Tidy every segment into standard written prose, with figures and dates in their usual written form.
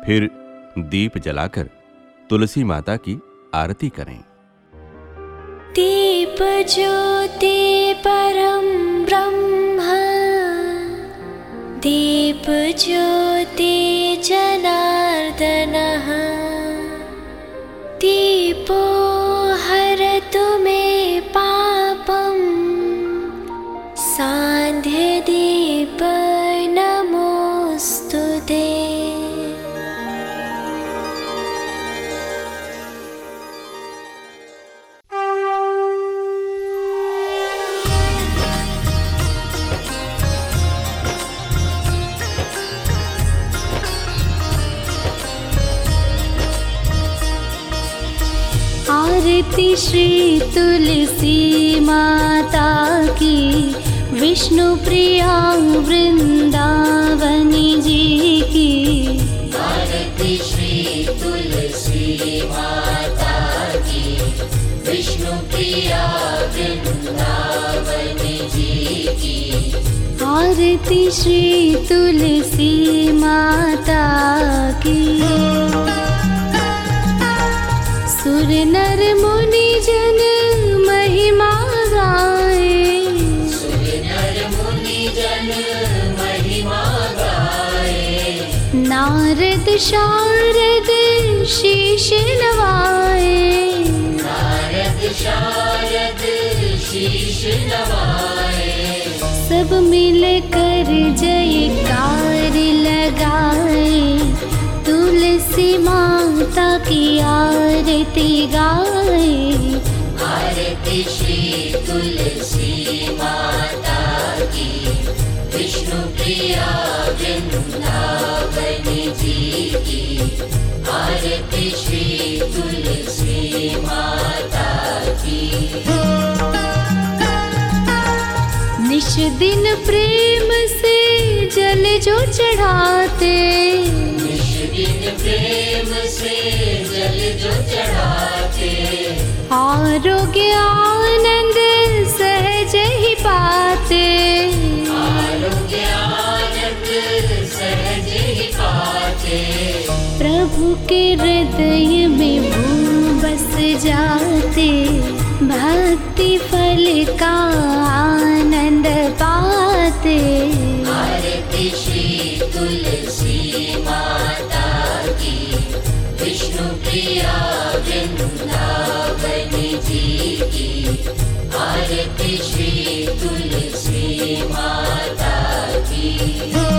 फिर दीप जलाकर तुलसी माता की आरती करें। दीप ज्योति परम ब्रह्म, दीप ज्योति जनार्दनः, दीपो हरतु मे पापं, सान्ध्य दीप नमोस्तुते। आरती श्री तुलसी माता की, विष्णु प्रिया वृंदावनी जी की। आरती श्री तुलसी माता की, विष्णु प्रिया वृंदावनी जी की। आरती श्री तुलसी माता की। सुर नर मुनि जन महिमा गाए, सुर नर मुनि जन महिमा गाए। नारद शारद शीश नवाए, नारद शारद शीश नवाए। सब मिलकर जयकार लगाए, तुलसी माता की आरती गाए। आरती श्री तुलसी माता की, विष्णु प्रिया वृंदावनी जी की। आरती श्री तुलसी माता की। निश दिन प्रेम से जल जो चढ़ाते, निश दिन प्रेम से जल जो चढ़ाते। आरोग्य आनंद सहज ही पाते, आरोग्य आनंद सहज ही पाते। प्रभु के हृदय में भू बस जाते, भक्ति फल का आनंद पाते। आरती श्री तुलसी माता की, विष्णु प्रिया वृंदावनी जी की। आरती श्री तुलसी माता की।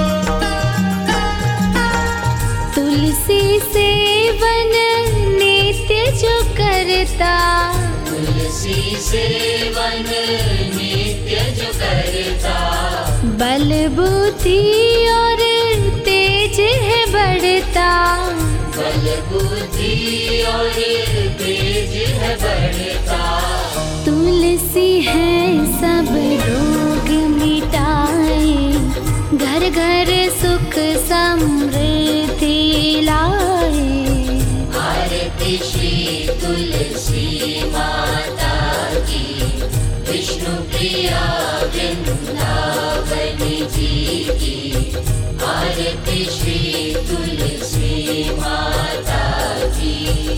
तुलसी सेवन नित्य जो करता, तुलसी सेवन नित्य जो करता। बल बुद्धि और तेज है बढ़ता, बल बुद्धि और तेज है बढ़ता। तुलसी है सब रोग मिटाए, घर घर सुख समृद्धि लाए। आरती श्री तुलसी माता की, विष्णु प्रिया वृंदावनी जी की। आरती श्री तुलसी माता की।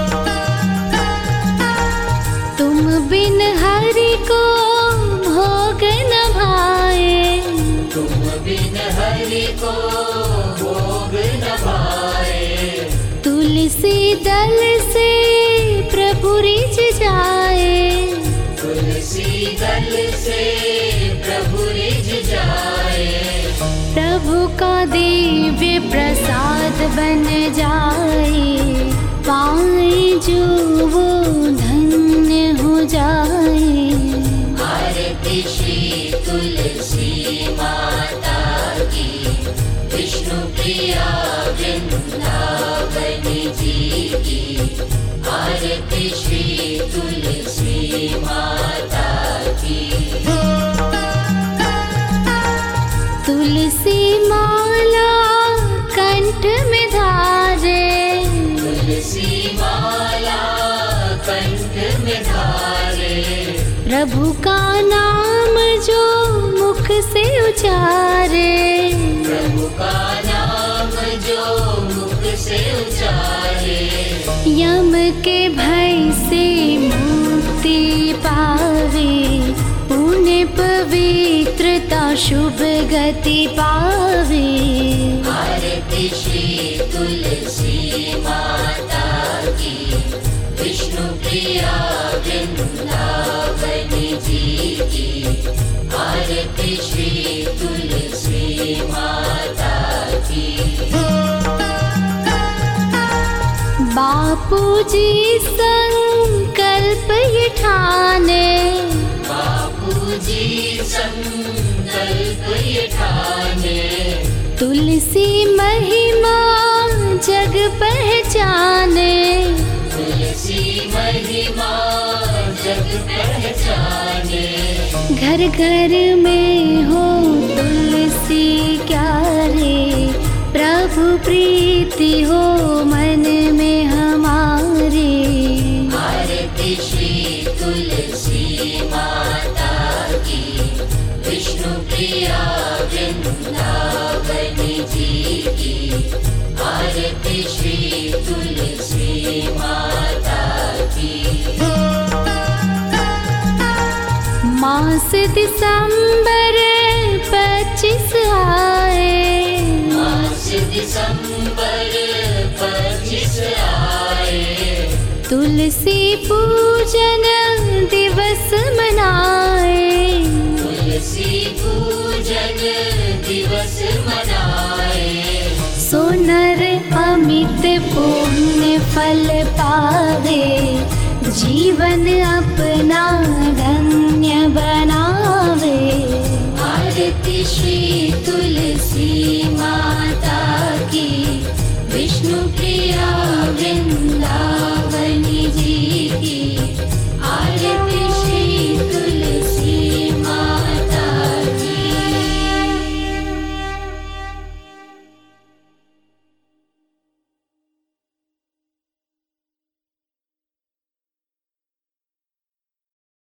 तुम बिन हरि को भोग न भाए, तुम बिन हरि को भोग न पाए। तुलसी दल से प्रभु रिझ जाए, तुलसी दल से प्रभु रिझ जाए। प्रभु का दिव्य प्रसाद बन जाए, पाए जो वो धन्य हो जाए। आरती श्री तुलसी माता की, विष्णु प्रिया वृंदावनी जी की। आरती श्री तुलसी माता की। तुलसी माला कंठ में धारे, तुलसी माला कंठ में धारे। प्रभु का नाम जो मुख से उचारे, प्रभु का नाम जो मुख से उचारे। यम के भय से मुक्ति पावे, पुण्य पवित्रता शुभ गति पावे। आरती श्री तुलसी माता की, विष्णु प्रिया वृंदावनी जी की। आरती श्री तुलसी माता की। बापूजी संकल्प ये ठाने, बापूजी संकल्प ये ठाने। तुलसी महिमा जग पहचाने। तुलसी महिमा जग पहचाने। घर घर में हो तुलसी क्यारे, प्रभु प्रीति हो मन में हमारे। आरती श्री तुलसी माता की, विष्णु प्रिया वृंदावनी जी की। आरती श्री तुलसी माता की। मास दिसंबर 25 आए, मास दिसंबर 25 आए। तुलसी पूजन दिवस मनाए। तुलसी पूजन दिवस मनाए। सोनर अमित पुण्य फल पावे, जीवन अपना धन्य बनावे। आरती श्री तुलसी माता की, विष्णु प्रिया वृंदा